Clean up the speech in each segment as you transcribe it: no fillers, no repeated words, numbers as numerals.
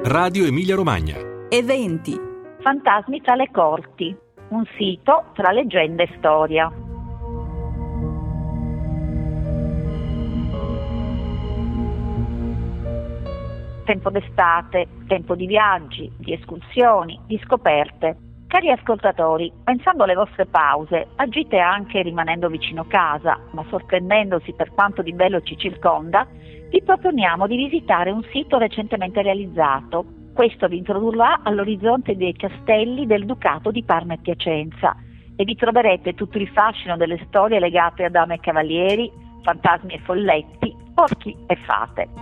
Radio Emilia Romagna. Eventi. Fantasmi tra le corti, un sito tra leggende e storia. Tempo d'estate, tempo di viaggi, di escursioni, di scoperte. Cari ascoltatori, pensando alle vostre pause, agite anche rimanendo vicino casa, ma sorprendendosi per quanto di bello ci circonda, vi proponiamo di visitare un sito recentemente realizzato. Questo vi introdurrà all'orizzonte dei castelli del Ducato di Parma e Piacenza e vi troverete tutto il fascino delle storie legate a dame e cavalieri, fantasmi e folletti, orchi e fate.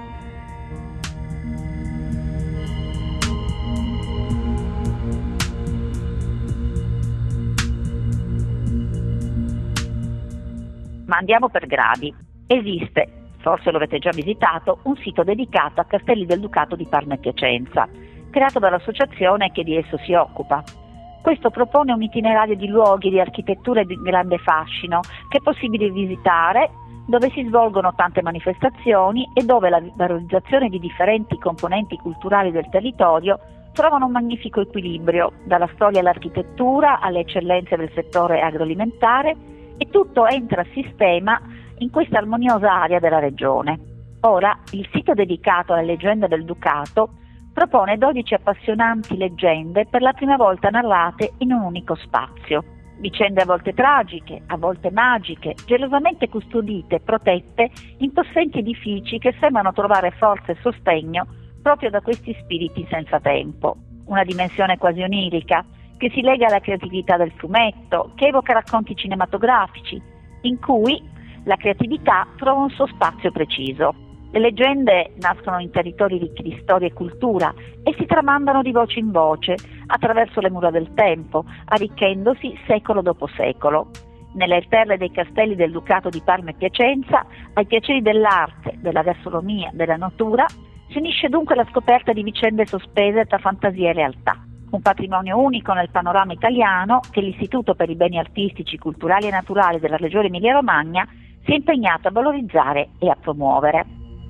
Ma andiamo per gradi. Esiste, forse lo avete già visitato, un sito dedicato a castelli del Ducato di Parma e Piacenza, creato dall'associazione che di esso si occupa. Questo propone un itinerario di luoghi di architettura di grande fascino che è possibile visitare, dove si svolgono tante manifestazioni e dove la valorizzazione di differenti componenti culturali del territorio trovano un magnifico equilibrio, dalla storia all'architettura alle eccellenze del settore agroalimentare, e tutto entra a sistema in questa armoniosa area della regione. Ora, il sito dedicato alle leggende del Ducato propone 12 appassionanti leggende per la prima volta narrate in un unico spazio. Vicende a volte tragiche, a volte magiche, gelosamente custodite e protette in possenti edifici che sembrano trovare forza e sostegno proprio da questi spiriti senza tempo. Una dimensione quasi onirica, che si lega alla creatività del fumetto, che evoca racconti cinematografici, in cui la creatività trova un suo spazio preciso. Le leggende nascono in territori ricchi di storia e cultura e si tramandano di voce in voce, attraverso le mura del tempo, arricchendosi secolo dopo secolo. Nelle perle dei castelli del Ducato di Parma e Piacenza, ai piaceri dell'arte, della gastronomia, della natura, si unisce dunque la scoperta di vicende sospese tra fantasia e realtà. Un patrimonio unico nel panorama italiano che l'Istituto per i Beni Artistici, Culturali e Naturali della Regione Emilia-Romagna si è impegnato a valorizzare e a promuovere.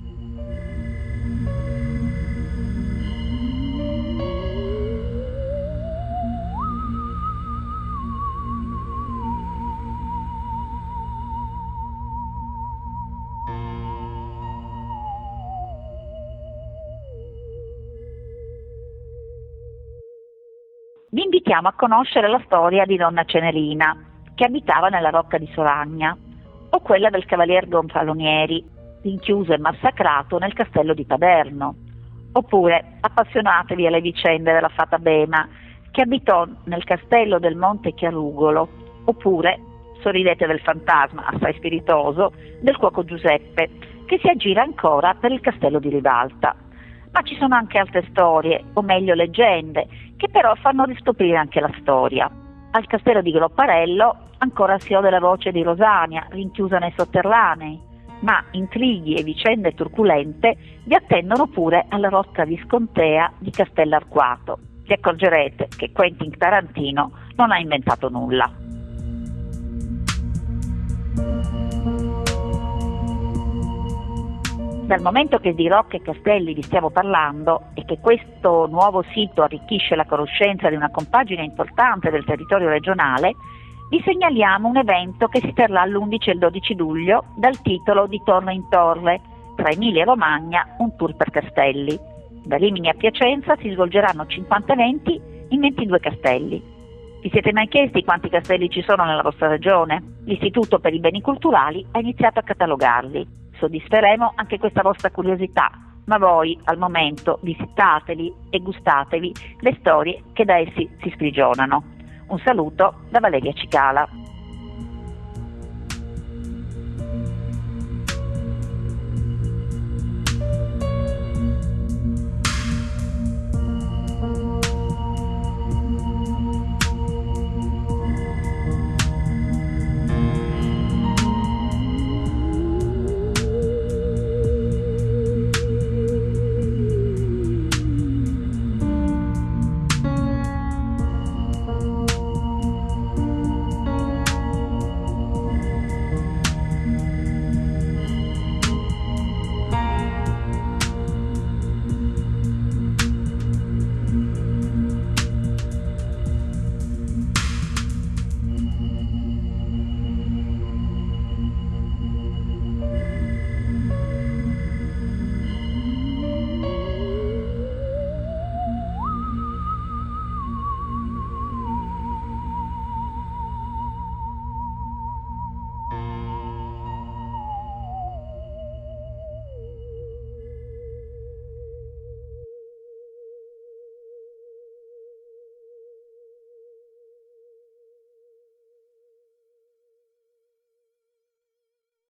Vi invitiamo a conoscere la storia di Donna Cenerina, che abitava nella Rocca di Soragna, o quella del Cavalier Gonfalonieri, rinchiuso e massacrato nel castello di Paderno. Oppure appassionatevi alle vicende della fata Bema, che abitò nel castello del Monte Chiarugolo. Oppure sorridete del fantasma, assai spiritoso, del cuoco Giuseppe, che si aggira ancora per il castello di Rivalta. Ma ci sono anche altre storie, o meglio leggende, che però fanno riscoprire anche la storia. Al castello di Gropparello ancora si ode la voce di Rosania, rinchiusa nei sotterranei, ma intrighi e vicende turculente vi attendono pure alla rocca viscontea di Castellarquato. Vi accorgerete che Quentin Tarantino non ha inventato nulla. Dal momento che di rocche e castelli vi stiamo parlando e che questo nuovo sito arricchisce la conoscenza di una compagine importante del territorio regionale, vi segnaliamo un evento che si terrà l'11 e il 12 luglio dal titolo Di Torre in Torre, tra Emilia e Romagna, un tour per castelli. Da Rimini a Piacenza si svolgeranno 50 eventi in 22 castelli. Vi siete mai chiesti quanti castelli ci sono nella vostra regione? L'Istituto per i Beni Culturali ha iniziato a catalogarli. Soddisferemo anche questa vostra curiosità, ma voi al momento visitateli e gustatevi le storie che da essi si sprigionano. Un saluto da Valeria Cicala.